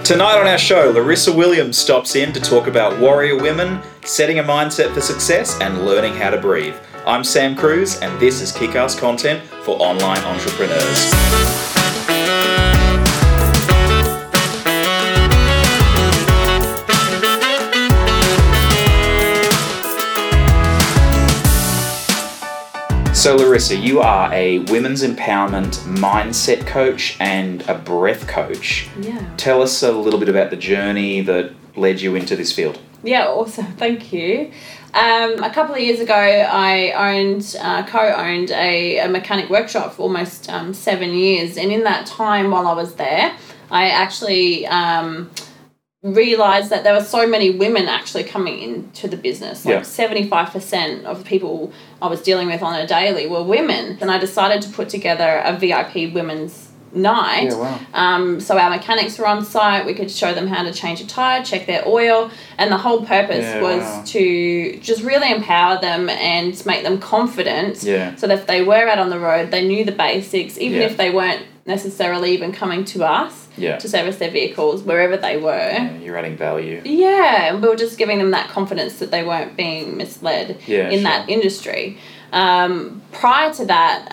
Tonight on our show, Larissa Williams stops in to talk about warrior women, setting a mindset for success, and learning how to breathe. I'm Sam Cruz, and this is Kick-Ass content for online entrepreneurs. So Larissa, you are a women's empowerment mindset coach and a breath coach. Yeah. Tell us a little bit about the journey that led you into this field. Yeah, awesome. Thank you. A couple of years ago, I co-owned a mechanic workshop for almost 7 years. And in that time while I was there, I actually realised that there were so many women actually coming into the business. Like 75% of the people I was dealing with on a daily were women. And I decided to put together a VIP women's night. Yeah, wow. So our mechanics were on site. We could show them how to change a tyre, check their oil. And the whole purpose was to just really empower them and make them confident. Yeah. So that if they were out on the road, they knew the basics, even if they weren't necessarily even coming to us to service their vehicles wherever they were. Yeah, you're adding value. Yeah, and we were just giving them that confidence that they weren't being misled in that industry. Prior to that,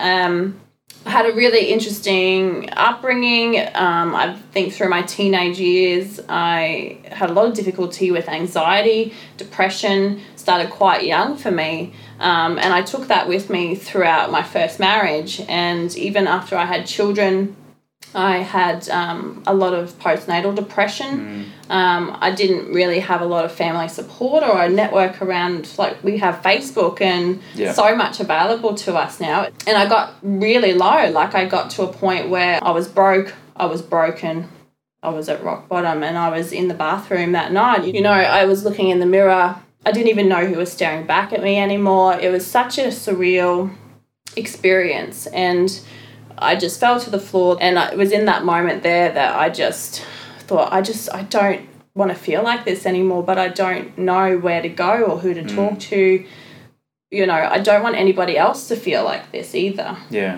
I had a really interesting upbringing. I think through my teenage years, I had a lot of difficulty with anxiety, depression, started quite young for me. And I took that with me throughout my first marriage. And even after I had children, I had a lot of postnatal depression. I didn't really have a lot of family support or a network around, like we have Facebook and so much available to us now. And I got really low. Like I got to a point where I was broke, I was broken, I was at rock bottom, and I was in the bathroom that night. You know, I was looking in the mirror. I didn't even know who was staring back at me anymore. It was such a surreal experience, and I just fell to the floor. And it was in that moment there that I just thought, I don't want to feel like this anymore, but I don't know where to go or who to talk to. You know, I don't want anybody else to feel like this either. Yeah.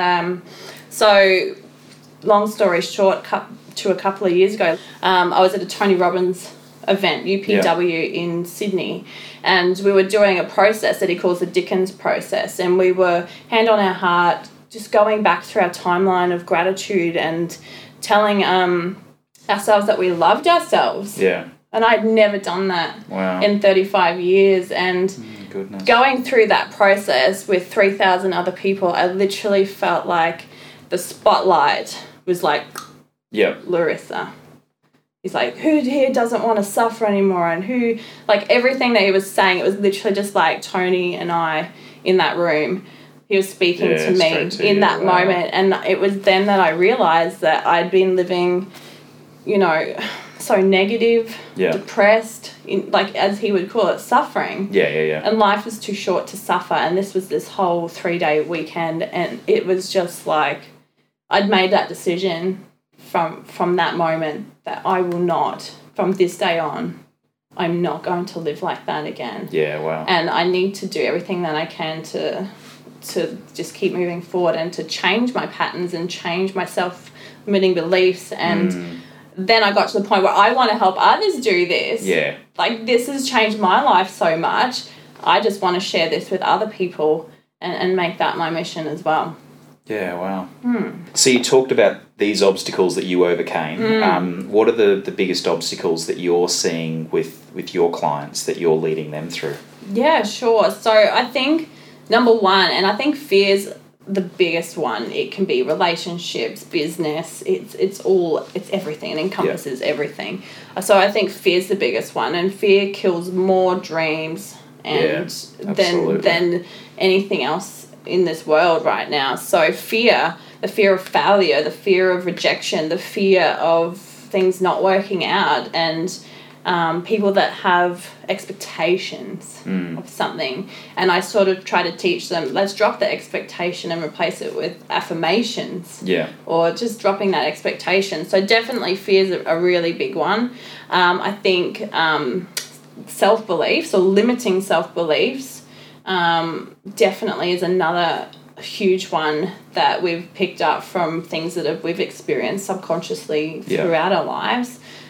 So long story short, to a couple of years ago, I was at a Tony Robbins event, UPW in Sydney, and we were doing a process that he calls the Dickens process, and we were hand on our heart just going back through our timeline of gratitude and telling ourselves that we loved ourselves. Yeah. And I'd never done that in 35 years. And going through that process with 3,000 other people, I literally felt like the spotlight was like, Larissa. He's like, who here doesn't want to suffer anymore? And who, like everything that he was saying, it was literally just like Tony and I in that room. He was speaking to me in that moment. And it was then that I realised that I'd been living, you know, so negative, depressed, like as he would call it, suffering. And life was too short to suffer. And this was this whole 3-day weekend. And it was just like I'd made that decision from that moment that I will not, from this day on, I'm not going to live like that again. Yeah, wow. And I need to do everything that I can to just keep moving forward and to change my patterns and change my self-limiting beliefs. And then I got to the point where I want to help others do this. Yeah. Like, this has changed my life so much. I just want to share this with other people and make that my mission as well. Yeah, wow. So you talked about these obstacles that you overcame. What are the biggest obstacles that you're seeing with your clients that you're leading them through? Yeah, sure. So I think number one, and I think fear's the biggest one. It can be relationships, business. It's everything. It encompasses everything. So I think fear's the biggest one, and fear kills more dreams than anything else in this world right now. So fear, the fear of failure, the fear of rejection, the fear of things not working out, and people that have expectations of something. And I sort of try to teach them, let's drop the expectation and replace it with affirmations. Yeah. Or just dropping that expectation. So definitely fear is a really big one. I think self-beliefs or limiting self-beliefs definitely is another huge one that we've picked up from things that we've experienced subconsciously throughout our lives.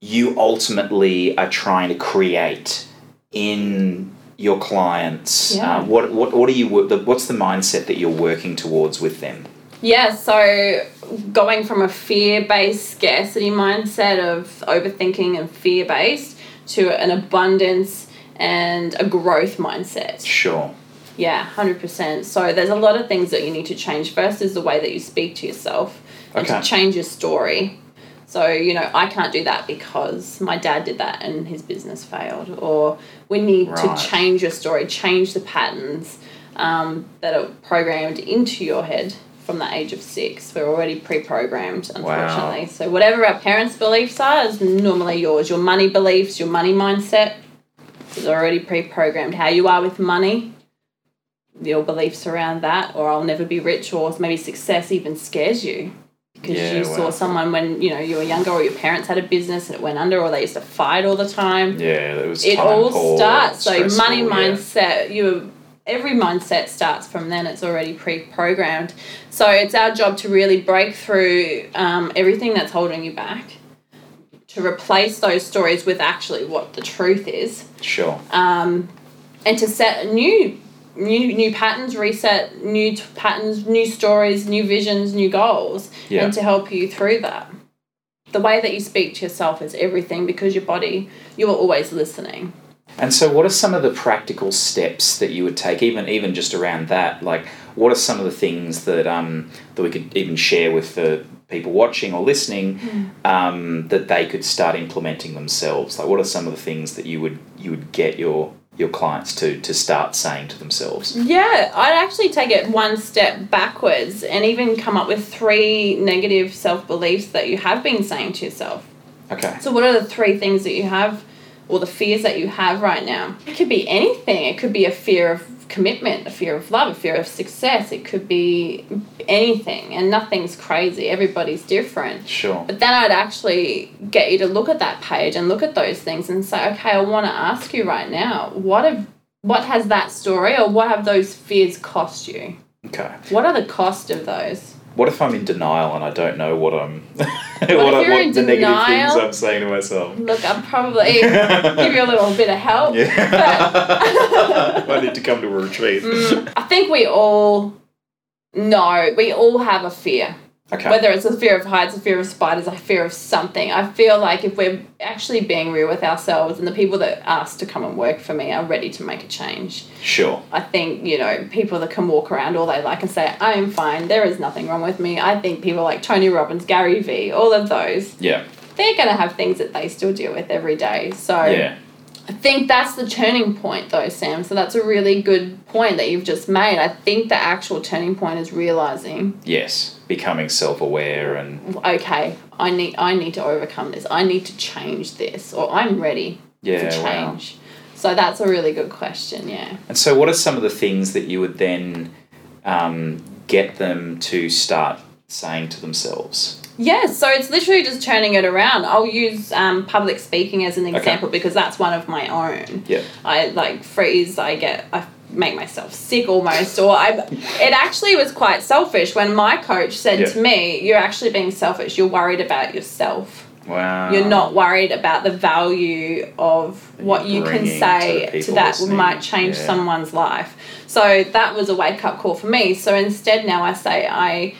you ultimately are trying to create in your clients? Yeah. What's the mindset that you're working towards with them? Yeah, so going from a fear-based scarcity mindset of overthinking and fear-based to an abundance and a growth mindset. Sure. Yeah, 100%. So there's a lot of things that you need to change. First is the way that you speak to yourself and to change your story. So, I can't do that because my dad did that and his business failed. Or we need to change your story, change the patterns that are programmed into your head from the age of 6. We're already pre-programmed, unfortunately. Wow. So whatever our parents' beliefs are is normally yours. Your money beliefs, your money mindset is already pre-programmed. How you are with money, your beliefs around that, or I'll never be rich, or maybe success even scares you. Because you saw someone when, you were younger, or your parents had a business and it went under, or they used to fight all the time. Yeah, it all starts. So money mindset, every mindset starts from then. It's already pre-programmed. So it's our job to really break through everything that's holding you back, to replace those stories with actually what the truth is. Sure. And to set new patterns, reset new patterns, new stories, new visions, new goals, and to help you through that. The way that you speak to yourself is everything, because your body, you are always listening. And so what are some of the practical steps that you would take, even just around that? Like, what are some of the things that we could even share with the people watching or listening that they could start implementing themselves? Like, what are some of the things that you would get your clients to start saying to themselves? Yeah, I'd actually take it one step backwards and even come up with 3 negative self-beliefs that you have been saying to yourself. Okay. So what are the 3 things that you have, or the fears that you have right now? It could be anything. It could be a fear of commitment, a fear of love, a fear of success. It could be anything, and nothing's crazy. Everybody's different. Sure. But then I'd actually get you to look at that page and look at those things and say, okay, I want to ask you right now, what has that story, or what have those fears cost you? Okay. What are the cost of those? What if I'm in denial and I don't know what I'm what the negative things I'm saying to myself? Look, I'll probably give you a little bit of help. Yeah. I need to come to a retreat. I think we all know, we all have a fear. Okay. Whether it's a fear of heights, a fear of spiders, a fear of something. I feel like if we're actually being real with ourselves, and the people that ask to come and work for me are ready to make a change. Sure. I think, people that can walk around all they like and say, I am fine, there is nothing wrong with me. I think people like Tony Robbins, Gary Vee, all of those, they're going to have things that they still deal with every day. So I think that's the turning point though, Sam. So that's a really good point that you've just made. I think the actual turning point is realising. Yes, becoming self-aware and... Okay, I need to overcome this. I need to change this, or I'm ready to change. Wow. So that's a really good question, yeah. And so what are some of the things that you would then get them to start saying to themselves? Yeah, so it's literally just turning it around. I'll use public speaking as an example because that's one of my own. Yeah. I freeze, I make myself sick almost, it actually was quite selfish when my coach said to me, you're actually being selfish, you're worried about yourself. Wow. You're not worried about the value of what you can say to that might change someone's life. So that was a wake-up call for me. So instead now I say I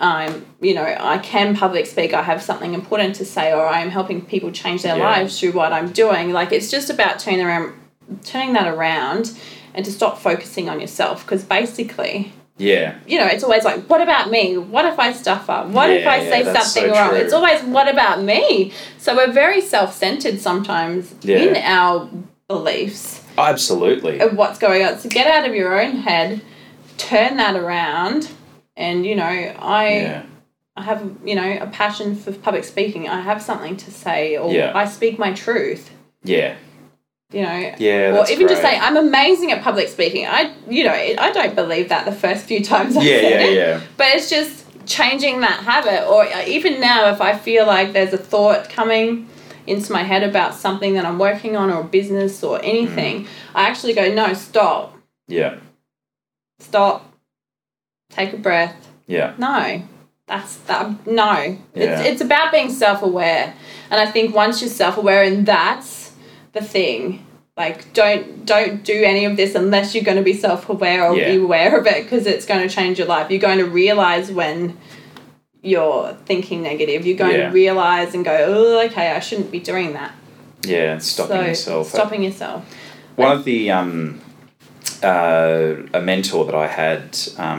can public speak, I have something important to say, or I'm helping people change their lives through what I'm doing. Like, it's just about turning that around and to stop focusing on yourself, because basically... Yeah. It's always like, what about me? What if I stuff up? What if I say something wrong? True. It's always, what about me? So we're very self-centered sometimes in our beliefs. Absolutely. Of what's going on. So get out of your own head, turn that around, and, I have, a passion for public speaking. I have something to say, or I speak my truth. Yeah. Or even great. Just say, I'm amazing at public speaking. I don't believe that the first few times I said it. Yeah. But it's just changing that habit. Or even now, if I feel like there's a thought coming into my head about something that I'm working on, or a business or anything, I actually go, no, stop. Yeah. Stop. Take a breath. Yeah. No, No. It's about being self-aware. And I think once you're self-aware, and that's the thing, like, don't do any of this unless you're going to be self-aware or be aware of it, because it's going to change your life. You're going to realise when you're thinking negative. You're going to realise and go, oh, okay, I shouldn't be doing that. Yeah, stopping yourself. One of the, a mentor that I had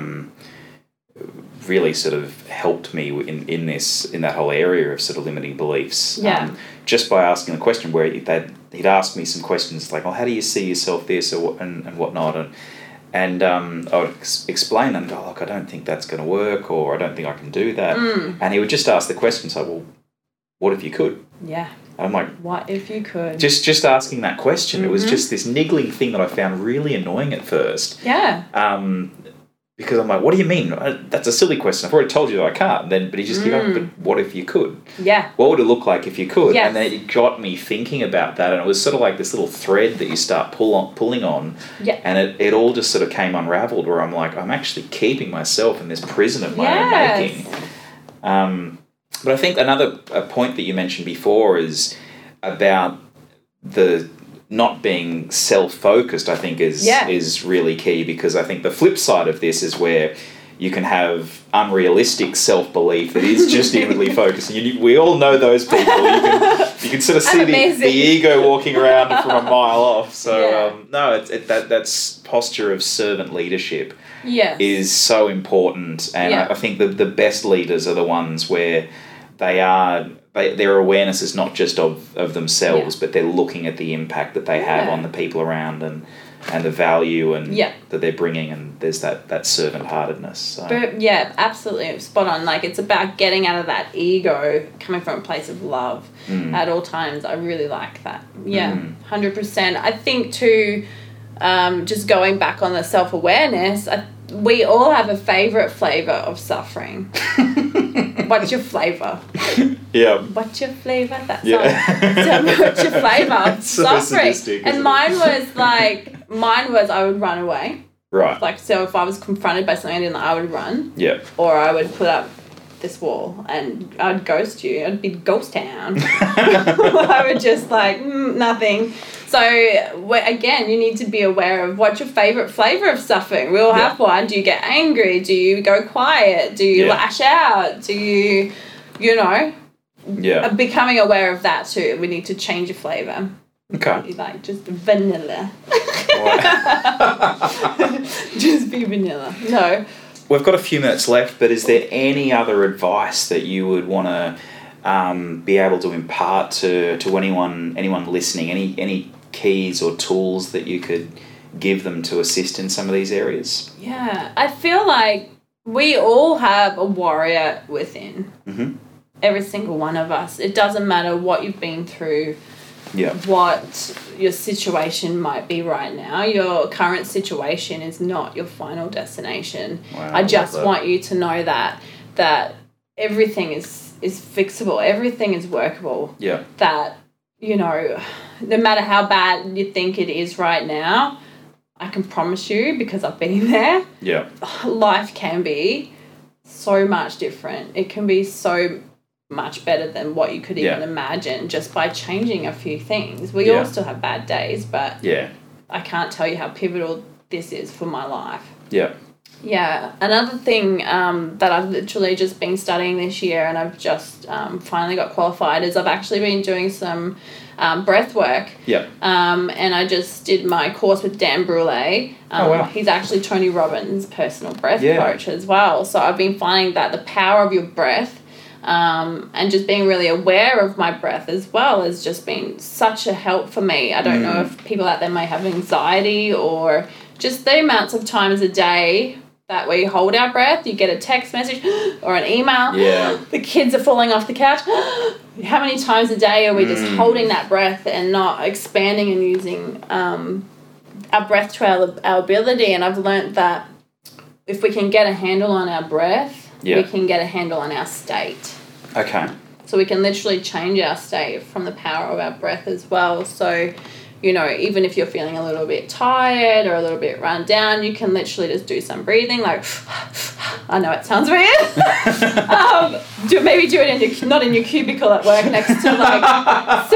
really sort of helped me in that whole area of sort of limiting beliefs. Just by asking the question where he'd ask me some questions like, how do you see yourself this and whatnot, and I would explain and go, look, I don't think that's going to work, or I don't think I can do that. And he would just ask the questions like, well, what if you could? Yeah. And I'm like, what if you could? Just asking that question. It was just this niggling thing that I found really annoying at first. Yeah. Because I'm like, what do you mean? That's a silly question. I've already told you that I can't. But he just kept going, but what if you could? Yeah. What would it look like if you could? Yes. And then it got me thinking about that, and it was sort of like this little thread that you start pulling on. Yeah. And it all just sort of came unraveled, where I'm like, I'm actually keeping myself in this prison of my own making. But I think another point that you mentioned before is about the not being self-focused, I think is really key, because I think the flip side of this is where you can have unrealistic self-belief that is just inwardly focused. We all know those people. You can sort of see the ego walking around from a mile off. So that's posture of servant leadership is so important. And I think the best leaders are the ones where their awareness is not just of themselves, but they're looking at the impact that they have on the people around and the value that they're bringing, and there's that servant-heartedness. So. But absolutely spot on. Like, it's about getting out of that ego, coming from a place of love at all times. I really like that. 100%. I think too, just going back on the self-awareness, we all have a favourite flavour of suffering. What's your flavour? Yeah. What's your flavour? That's what's your flavour of suffering? And mine was I would run away. Right. Like, so if I was confronted by something I didn't like, I would run. Yeah. Or I would put up this wall and I'd ghost you. I'd be ghost town. I would just nothing. So, again, you need to be aware of what's your favourite flavour of suffering. We all have one. Do you get angry? Do you go quiet? Do you lash out? Do you becoming aware of that too. We need to change your flavour. Okay. Like, just vanilla. Just be vanilla. No. We've got a few minutes left, but is there any other advice that you would want to be able to impart to anyone listening? Any keys or tools that you could give them to assist in some of these areas? Yeah, I feel like we all have a warrior within. Mm-hmm. Every single one of us. It doesn't matter what you've been through, what your situation might be right now. Your current situation is not your final destination. Wow, I just want you to know that everything is fixable. Everything is workable. Yeah. That, no matter how bad you think it is right now, I can promise you, because I've been there, life can be so much different. It can be so much better than what you could even imagine, just by changing a few things. We all still have bad days, but I can't tell you how pivotal this is for my life. Yeah. Another thing that I've literally just been studying this year, and I've just finally got qualified, is I've actually been doing some breath work. And I just did my course with Dan Brule. He's actually Tony Robbins' personal breath coach as well. So I've been finding that the power of your breath and just being really aware of my breath as well has just been such a help for me. I don't know if people out there may have anxiety, or just the amounts of times a day that we hold our breath. You get a text message or an email. The kids are falling off the couch. How many times a day are we just holding that breath and not expanding and using our breath to our ability? And I've learnt that if we can get a handle on our breath, we can get a handle on our state. Okay. So we can literally change our state from the power of our breath as well. So, even if you're feeling a little bit tired or a little bit run down, you can literally just do some breathing, like I know it sounds weird. Maybe do it not in your cubicle at work next to like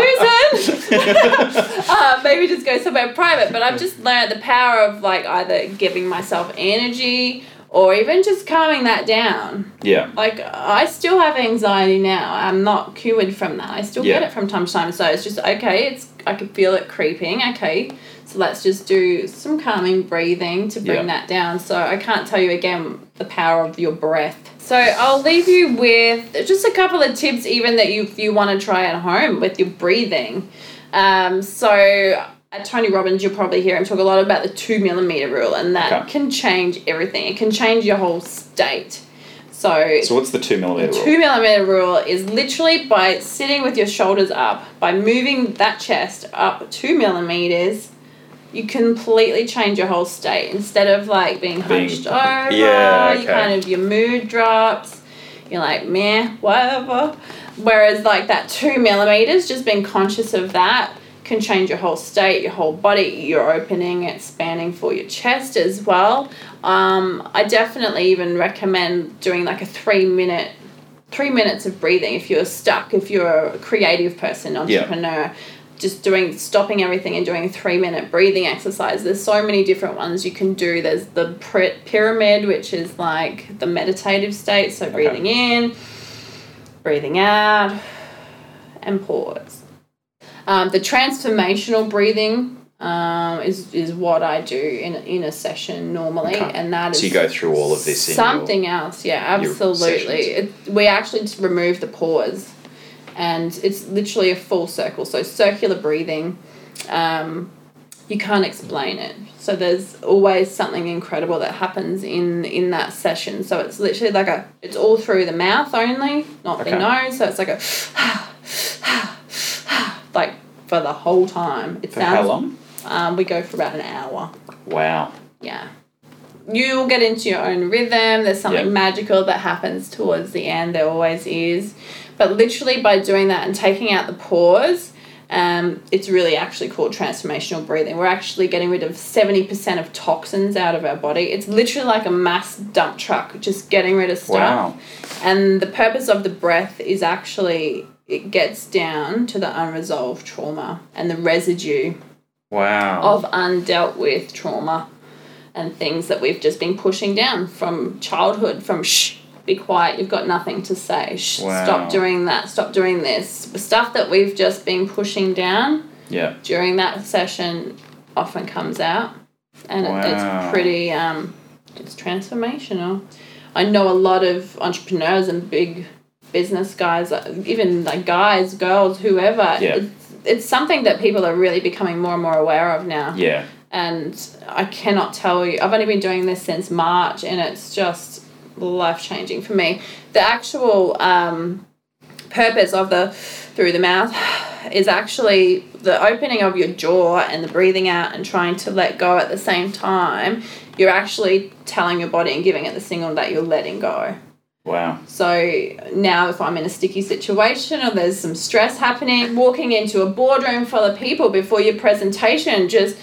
Susan. Maybe just go somewhere private. But I've just learned the power of like either giving myself energy or even just calming that down. Yeah. Like, I still have anxiety now. I'm not cured from that. I still get it from time to time. So it's just, okay, I can feel it creeping. Okay, so let's just do some calming breathing to bring that down. So I can't tell you again the power of your breath. So I'll leave you with just a couple of tips even that you want to try at home with your breathing. So at Tony Robbins, you'll probably hear him talk a lot about the 2 millimeter rule, and that can change everything. It can change your whole state. So what's the 2 millimeter rule? 2 millimeter rule is literally by sitting with your shoulders up, by moving that chest up 2 millimeters, you completely change your whole state. Instead of like being hunched over, your mood drops. You're like, meh, whatever. Whereas like that 2 millimeters, just being conscious of that can change your whole state, your whole body. You're opening, expanding for your chest as well. I definitely even recommend doing like a 3 minutes of breathing if you're stuck, if you're a creative person, entrepreneur, just stopping everything and doing a 3-minute breathing exercise. There's so many different ones you can do. There's the pyramid, which is like the meditative state. So breathing in, breathing out, and pause. The transformational breathing is what I do in a session normally, and that is so you go through all of this. Something else, absolutely. We actually remove the pause, and it's literally a full circle. So circular breathing, you can't explain it. So there's always something incredible that happens in that session. So it's literally like it's all through the mouth only, not the nose. So it's like a like for the whole time. How long? We go for about an hour. Wow. Yeah. You'll get into your own rhythm. There's something magical that happens towards the end. There always is. But literally by doing that and taking out the pause, it's really actually called transformational breathing. We're actually getting rid of 70% of toxins out of our body. It's literally like a mass dump truck, just getting rid of stuff. Wow. And the purpose of the breath is actually it gets down to the unresolved trauma and the residue of undealt with trauma and things that we've just been pushing down from childhood, from be quiet, you've got nothing to say. Stop doing that. Stop doing this. The stuff that we've just been pushing down during that session often comes out. And it's pretty, it's transformational. I know a lot of entrepreneurs and big business guys, even like guys, girls, whoever. It's something that people are really becoming more and more aware of now. Yeah. And I cannot tell you, I've only been doing this since March, and it's just life-changing for me. The actual purpose of the through the mouth is actually the opening of your jaw and the breathing out and trying to let go at the same time. You're actually telling your body and giving it the signal that you're letting go. Wow. So now if I'm in a sticky situation or there's some stress happening, walking into a boardroom full of people before your presentation, just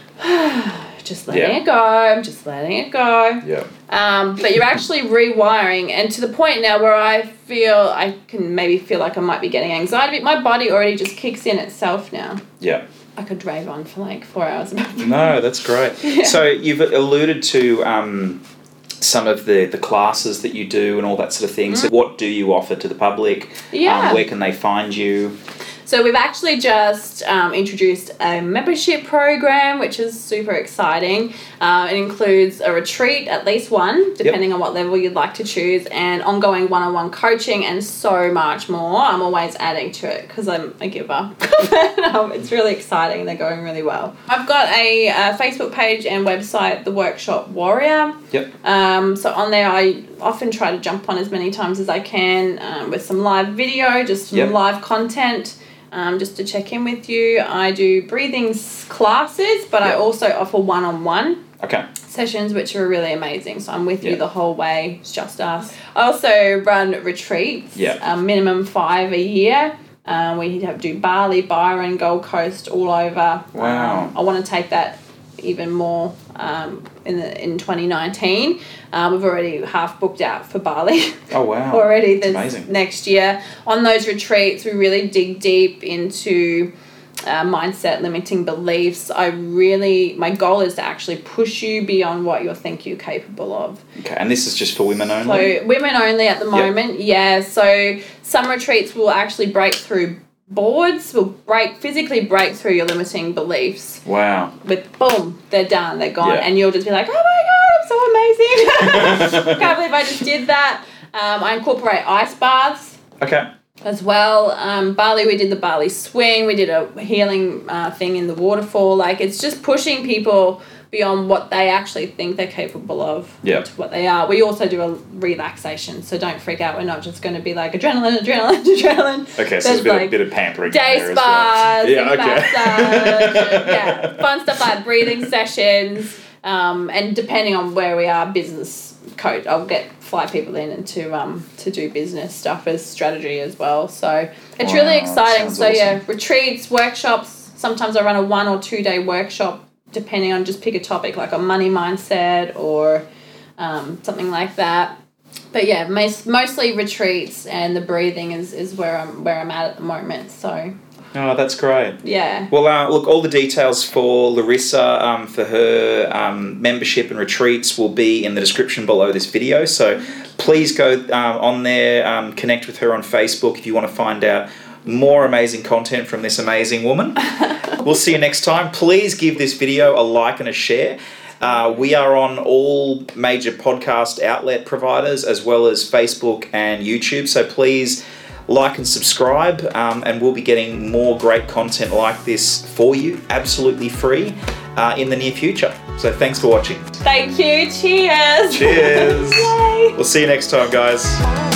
letting it go. I'm just letting it go. Yeah. But you're actually rewiring, and to the point now where I can maybe feel like I might be getting anxiety, but my body already just kicks in itself now. Yeah. I could rave on for like 4 hours about that. No, that's great. Yeah. So you've alluded to some of the classes that you do and all that sort of thing. So what do you offer to the public? Yeah. Where can they find you? So we've actually just introduced a membership program, which is super exciting. It includes a retreat, at least one, depending on what level you'd like to choose, and ongoing one-on-one coaching and so much more. I'm always adding to it because I'm a giver. It's really exciting. They're going really well. I've got a Facebook page and website, The Workshop Warrior. Yep. So on there, I often try to jump on as many times as I can with some live video, just some live content. Just to check in with you. I do breathing classes, but I also offer one-on-one sessions, which are really amazing. So I'm with you the whole way. It's just us. I also run retreats, minimum 5 a year. We do Bali, Byron, Gold Coast, all over. Wow. I want to take that even more in 2019. We've already half booked out for Bali. Oh, wow. Already this amazing. Next year. On those retreats, we really dig deep into mindset, limiting beliefs. My goal is to actually push you beyond what you think you're capable of. Okay, and this is just for women only? So women only at the moment, yeah. So some retreats will actually break through boards, will physically break through your limiting beliefs. Wow. With boom, they're done, they're gone. And you'll just be like, oh my God, I'm so amazing. Can't believe I just did that. I incorporate ice baths. Okay. As well. Bali, we did the Bali swing. We did a healing thing in the waterfall. Like, it's just pushing people beyond what they actually think they're capable of to what they are. We also do a relaxation, so don't freak out. We're not just going to be like adrenaline. Okay, so there's a bit of pampering. Day spas, well. massage, fun stuff like breathing sessions, and depending on where we are, business coach. I'll fly people in to do business stuff as strategy as well. So it's really exciting. So awesome. Retreats, workshops. Sometimes I run a 1 or 2 day workshop, depending on, just pick a topic like a money mindset or something like that. But yeah, mostly retreats, and the breathing is where I'm at the moment. So. Oh, that's great. Yeah. Well, look, all the details for Larissa, for her membership and retreats will be in the description below this video. So please go on there, connect with her on Facebook if you want to find out more amazing content from this amazing woman. We'll see you next time. Please give this video a like and a share. We are on all major podcast outlet providers as well as Facebook and YouTube. So please like and subscribe, and we'll be getting more great content like this for you, absolutely free, in the near future. So thanks for watching. Thank you. Cheers. Cheers. Yay. We'll see you next time, guys.